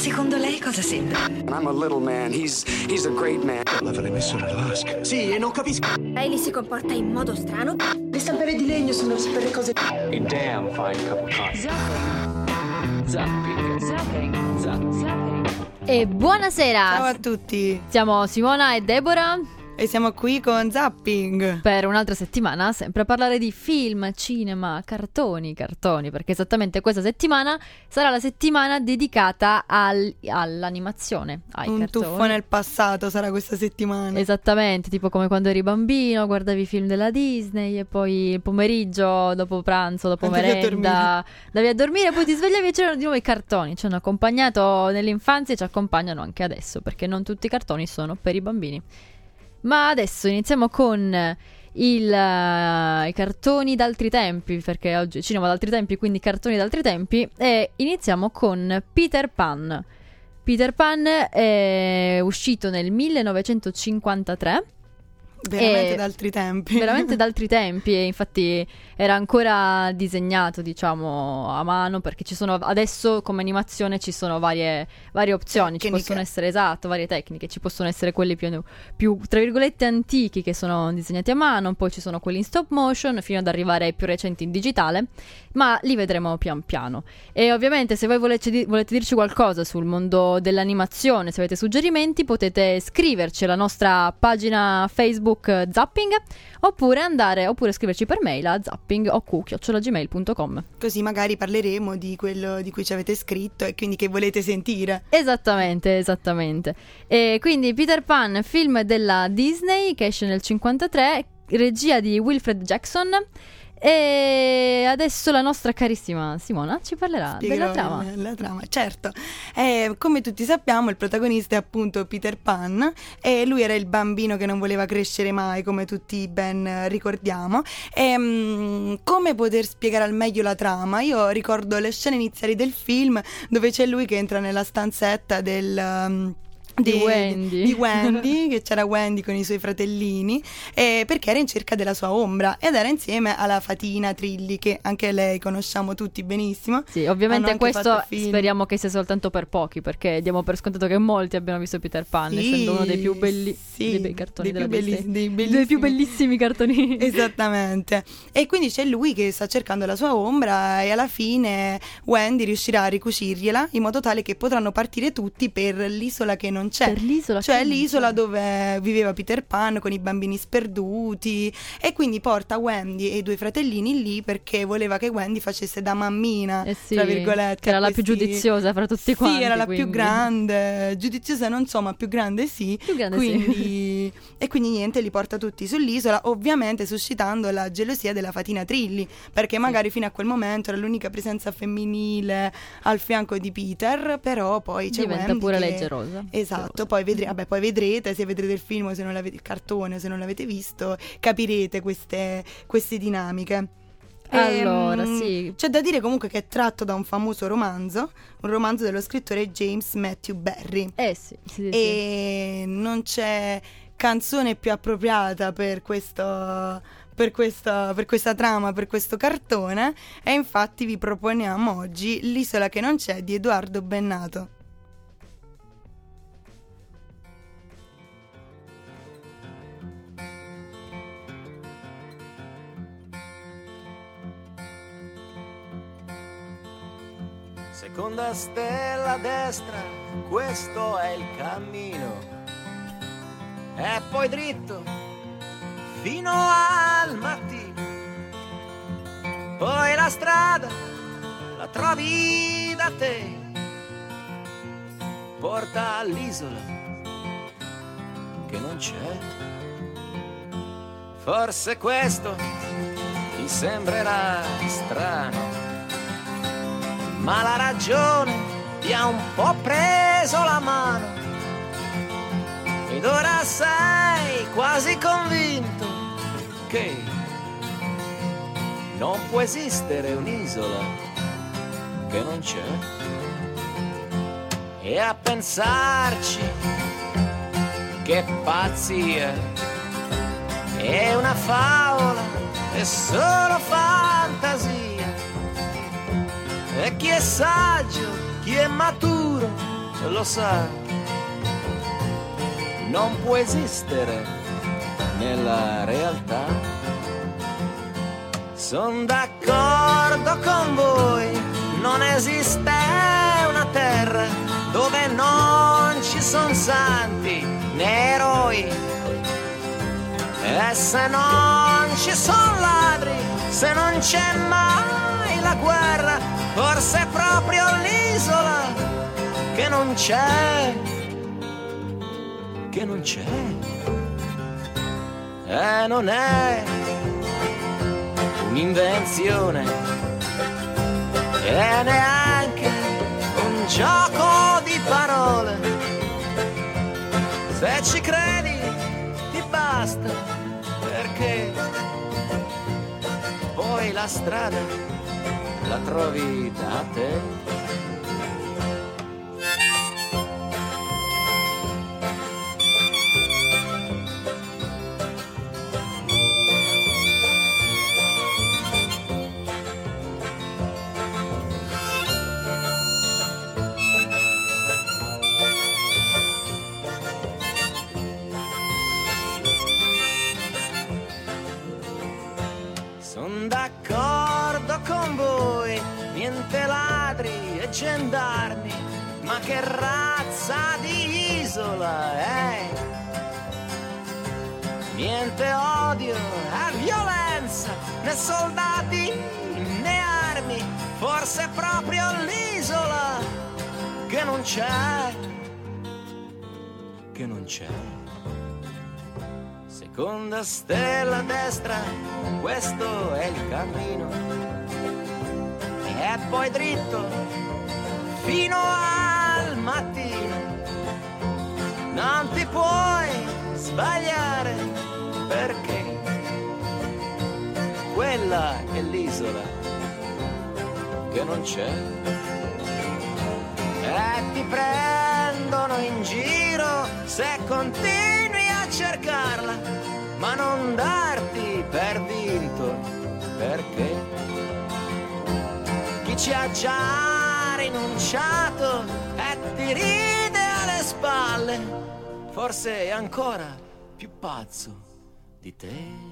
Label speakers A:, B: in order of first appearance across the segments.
A: Secondo lei cosa sembra?
B: I'm a little man, he's a great man.
C: L'avrei messo nella vasca.
D: Sì, e non capisco.
E: Lei si comporta in modo strano.
D: Le stampelle di legno sono per le cose.
C: A damn fine cup of coffee.
F: Zapping. E buonasera.
G: Ciao a tutti.
F: Siamo Simona e Deborah.
G: E siamo qui con Zapping.
F: Per un'altra settimana, sempre a parlare di film, cinema, cartoni, perché esattamente questa settimana sarà la settimana dedicata all'animazione, ai
G: Un
F: cartoni.
G: tuffo nel passato sarà questa settimana.
F: Nuovamente, tipo come quando eri bambino, guardavi i film della Disney e poi il pomeriggio, dopo pranzo, dopo merenda, andavi a dormire e poi ti svegliavi e c'erano di nuovo i cartoni. Ci hanno accompagnato nell'infanzia e ci accompagnano anche adesso, perché non tutti i cartoni sono per i bambini. Ma adesso iniziamo con i cartoni d'altri tempi, perché oggi cinema d'altri tempi, quindi cartoni d'altri tempi, e iniziamo con Peter Pan. Peter Pan è uscito nel 1953.
G: Veramente d'altri tempi.
F: Veramente d'altri tempi, e infatti era ancora disegnato, diciamo, a mano, perché ci sono adesso come animazione ci sono varie opzioni, ci possono essere, esatto, varie tecniche, ci possono essere quelli più tra virgolette antichi, che sono disegnati a mano, poi ci sono quelli in stop motion, fino ad arrivare ai più recenti in digitale, ma li vedremo pian piano. E ovviamente se voi volete dirci qualcosa sul mondo dell'animazione, se avete suggerimenti, potete scriverci alla nostra pagina Facebook Zapping, oppure scriverci per mail a zapping@gmail.com.
G: Così magari parleremo di quello di cui ci avete scritto e quindi che volete sentire.
F: Esattamente. E quindi Peter Pan, film della Disney che esce nel 1953, regia di Wilfred Jackson. E adesso la nostra carissima Simona ci parlerà della trama.
G: La trama, certo. Come tutti sappiamo, il protagonista è appunto Peter Pan, e lui era il bambino che non voleva crescere mai, come tutti ben ricordiamo. Come poter spiegare al meglio la trama? Io ricordo le scene iniziali del film, dove c'è lui che entra nella stanzetta di Wendy, che c'era Wendy con i suoi fratellini, perché era in cerca della sua ombra ed era insieme alla fatina Trilly, che anche lei conosciamo tutti benissimo.
F: Sì, ovviamente questo speriamo che sia soltanto per pochi, perché diamo per scontato che molti abbiano visto Peter Pan, sì, essendo uno dei più belli dei bei cartoni dei più bellissimi cartoni.
G: Esattamente. E quindi c'è lui che sta cercando la sua ombra, e alla fine Wendy riuscirà a ricucirgliela in modo tale che potranno partire tutti per l'isola che non c'è,
F: per l'isola,
G: cioè l'isola dove viveva Peter Pan con i bambini sperduti, e quindi porta Wendy e i due fratellini lì perché voleva che Wendy facesse da mammina, tra virgolette,
F: che era la più giudiziosa fra tutti quanti.
G: Sì, era la più grande, giudiziosa non so, ma più grande sì. Quindi e quindi niente, li porta tutti sull'isola, ovviamente suscitando la gelosia della fatina Trilly, perché magari fino a quel momento era l'unica presenza femminile al fianco di Peter, però poi c'è
F: diventa
G: Wendy
F: pure
G: che...
F: lei gelosa.
G: Esatto, poi vedrete, se vedrete il film, se non l'avete, il cartone, se non l'avete visto, capirete queste dinamiche.
F: Allora, sì.
G: C'è da dire comunque che è tratto da un famoso romanzo, un romanzo dello scrittore James Matthew Barrie.
F: Sì.
G: E non c'è canzone più appropriata per questa trama, per questo cartone, e infatti vi proponiamo oggi L'isola che non c'è di Edoardo Bennato.
D: Seconda stella a destra, questo è il cammino, e poi dritto fino al mattino. Poi la strada la trovi da te, porta all'isola che non c'è. Forse questo ti sembrerà strano, ma la ragione ti ha un po' preso la mano, ed ora sei quasi convinto che non può esistere un'isola che non c'è. E a pensarci, che pazzia, è una favola, è solo fantasia. E chi è saggio, chi è maturo, lo sa, non può esistere nella realtà. Son d'accordo con voi, non esiste una terra dove non ci son santi né eroi. E se non ci son ladri, se non c'è mai la guerra, forse è proprio l'isola che non c'è, che non c'è. E non è un'invenzione e neanche un gioco di parole. Se ci credi ti basta, perché poi la strada la trovi da te. Son d'accordo con voi, niente ladri e gendarmi, ma che razza di isola è? Niente odio e violenza, né soldati né armi, forse è proprio l'isola che non c'è, che non c'è. Seconda stella a destra, questo è il cammino, e poi dritto fino al mattino. Non ti puoi sbagliare, perché quella è l'isola che non c'è. E ti prendono in giro se continui a cercarla, ma non darti per vinto, perché chi ci ha già rinunciato e ti ride alle spalle, forse è ancora più pazzo di te.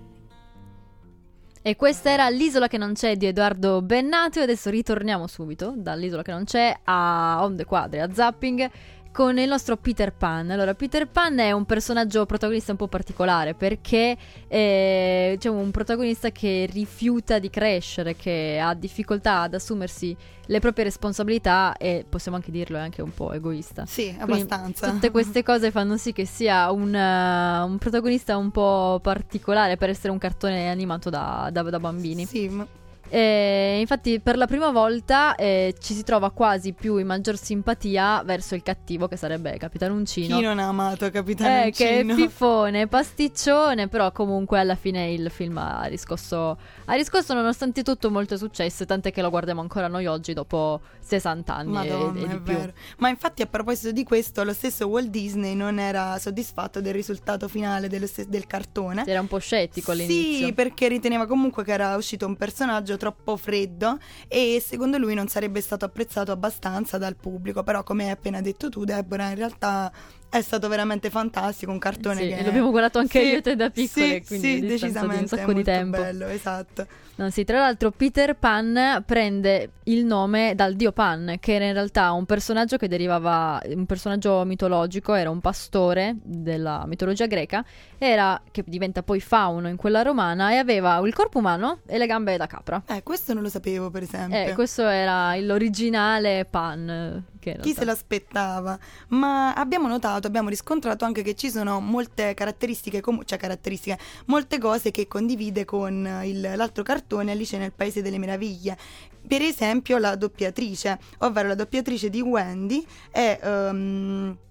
F: E questa era L'isola che non c'è di Edoardo Bennato, e adesso ritorniamo subito dall'Isola che non c'è a Onde Quadre, a Zapping, con il nostro Peter Pan. Allora, Peter Pan è un personaggio protagonista un po' particolare, perché c'è un protagonista che rifiuta di crescere, che ha difficoltà ad assumersi le proprie responsabilità, e possiamo anche dirlo, è anche un po' egoista.
G: Sì,
F: Quindi
G: abbastanza.
F: tutte queste cose fanno sì che sia un protagonista un po' particolare per essere un cartone animato da bambini.
G: Sì,
F: Infatti per la prima volta ci si trova quasi più in maggior simpatia verso il cattivo, che sarebbe Capitan Uncino.
G: chi non ha amato Capitan
F: Che è
G: Uncino?
F: fifone, pasticcione, però comunque alla fine il film ha riscosso nonostante tutto molto successo, tant'è che lo guardiamo ancora noi oggi dopo 60 anni.
G: Madonna,
F: e di
G: è
F: più.
G: vero. Ma infatti, a proposito di questo, lo stesso Walt Disney non era soddisfatto del risultato finale del cartone.
F: Era un po' scettico all'inizio.
G: Sì, perché riteneva comunque che era uscito un personaggio troppo freddo e secondo lui non sarebbe stato apprezzato abbastanza dal pubblico. Però, come hai appena detto tu, Deborah, in realtà è stato veramente fantastico, un cartone
F: Sì,
G: che
F: l'abbiamo guardato anche io e te da piccole,
G: sì,
F: quindi
G: sì,
F: a distanza di
G: decisamente
F: un sacco
G: è
F: di
G: molto
F: tempo.
G: bello, esatto.
F: No, sì, tra l'altro Peter Pan prende il nome dal dio Pan, che era in realtà un personaggio che derivava, un personaggio mitologico, era un pastore della mitologia greca, che diventa poi fauno in quella romana, e aveva il corpo umano e le gambe da capra.
G: Questo non lo sapevo, per esempio.
F: Questo era l'originale Pan. Che in
G: Chi
F: realtà-
G: se l'aspettava? Ma abbiamo riscontrato anche che ci sono molte caratteristiche, molte cose che condivide con l'altro cartone, Alice nel Paese delle Meraviglie. Per esempio la doppiatrice, ovvero la doppiatrice di Wendy è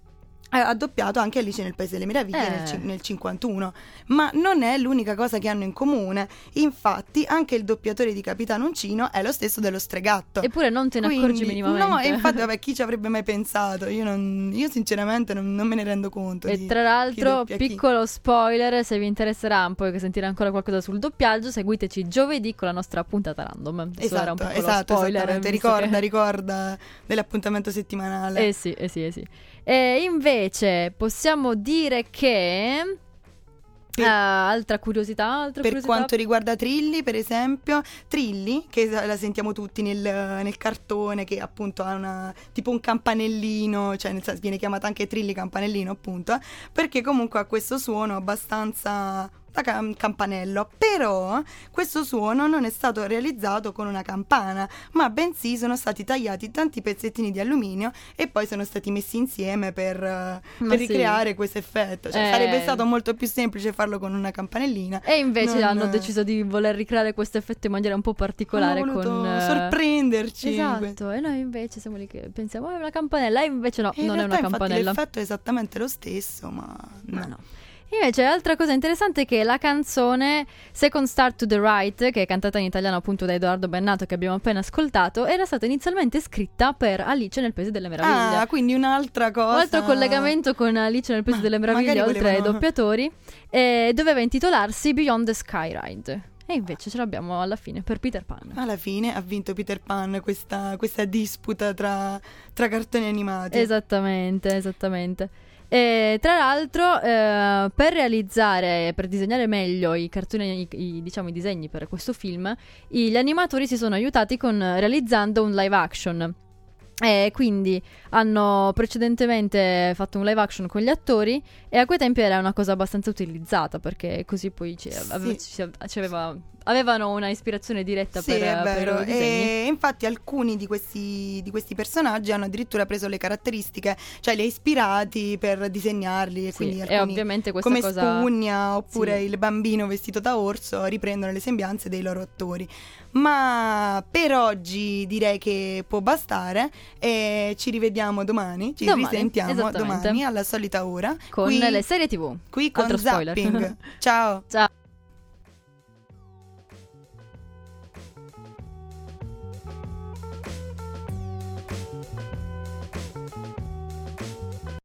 G: ha doppiato anche Alice nel Paese delle Meraviglie nel 51, ma non è l'unica cosa che hanno in comune. Infatti anche il doppiatore di Capitano Uncino è lo stesso dello Stregatto.
F: Eppure non te ne accorgi minimamente.
G: No, e infatti vabbè, chi ci avrebbe mai pensato? Io sinceramente non me ne rendo conto.
F: E tra l'altro, piccolo spoiler, se vi interesserà poi sentire ancora qualcosa sul doppiaggio, seguiteci giovedì con la nostra puntata random.
G: Esatto,
F: spoiler,
G: ricorda dell'appuntamento settimanale.
F: Sì. E invece possiamo dire che altra curiosità.
G: Per quanto riguarda Trilli, per esempio, Trilli, che la sentiamo tutti nel cartone, che appunto ha tipo un campanellino, cioè nel senso viene chiamata anche Trilli campanellino, appunto, perché comunque ha questo suono abbastanza da campanello, però questo suono non è stato realizzato con una campana, ma bensì sono stati tagliati tanti pezzettini di alluminio e poi sono stati messi insieme per ricreare questo effetto. Cioè, sarebbe stato molto più semplice farlo con una campanellina.
F: E invece hanno deciso di voler ricreare questo effetto in maniera un po' particolare,
G: hanno voluto
F: con
G: sorprenderci.
F: Esatto, e noi invece siamo lì che pensiamo è una campanella, e invece no, non è una campanella.
G: Infatti l'effetto è esattamente lo stesso, ma no.
F: Invece altra cosa interessante è che la canzone Second Star to the Right, che è cantata in italiano appunto da Edoardo Bennato, che abbiamo appena ascoltato, era stata inizialmente scritta per Alice nel Paese delle Meraviglie.
G: Ah, quindi un'altra cosa.
F: Un altro collegamento con Alice nel Paese delle Meraviglie, oltre ai doppiatori, doveva intitolarsi Beyond the Sky Ride. E invece ce l'abbiamo alla fine per Peter Pan.
G: Alla fine ha vinto Peter Pan questa disputa tra cartoni animati.
F: Esattamente. E tra l'altro per disegnare meglio i cartoni, i disegni per questo film, gli animatori si sono aiutati realizzando un live action. E quindi hanno precedentemente fatto un live action con gli attori, e a quei tempi era una cosa abbastanza utilizzata, perché così poi avevano una ispirazione diretta per i loro disegni.
G: E infatti alcuni di questi personaggi hanno addirittura preso le caratteristiche, cioè li ha ispirati per disegnarli, e quindi alcuni,
F: e ovviamente questa
G: come
F: cosa...
G: Spugna oppure il bambino vestito da orso, riprendono le sembianze dei loro attori. Ma per oggi direi che può bastare, e ci rivediamo domani, risentiamo domani alla solita ora
F: con le serie TV.
G: Qui con Zapping. Ciao.